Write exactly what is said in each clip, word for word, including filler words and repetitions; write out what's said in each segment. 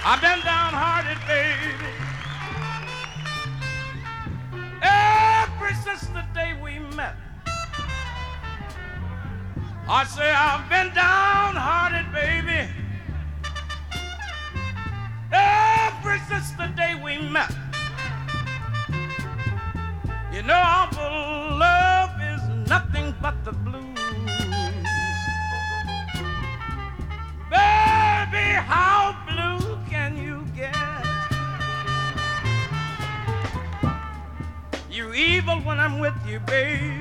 I've been downhearted, baby, ever since the day we met. I say I've been downhearted, baby, ever since the day we met. You know, our love is nothing but the blues. Baby, how blue can you get? You're evil when I'm with you, baby,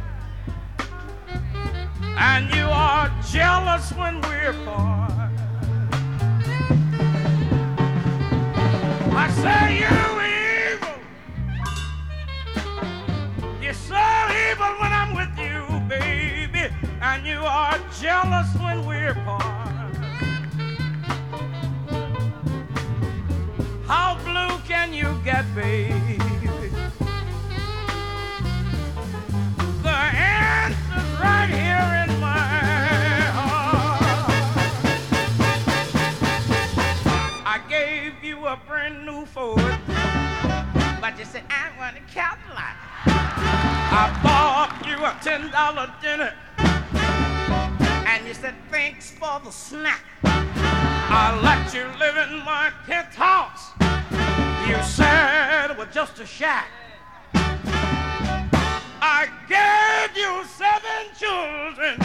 and you are jealous when we're apart. I say you're evil. You're so evil when I'm with you, baby, and you are jealous when we're apart. How blue can you get, baby? The answer's right here in my heart. I gave you a brand new Ford, but you said I want a Cadillac. I bought you a ten dollar dinner, and you said thanks for the snack. I let you live in my penthouse. You said it was just a shack. I gave you seven children,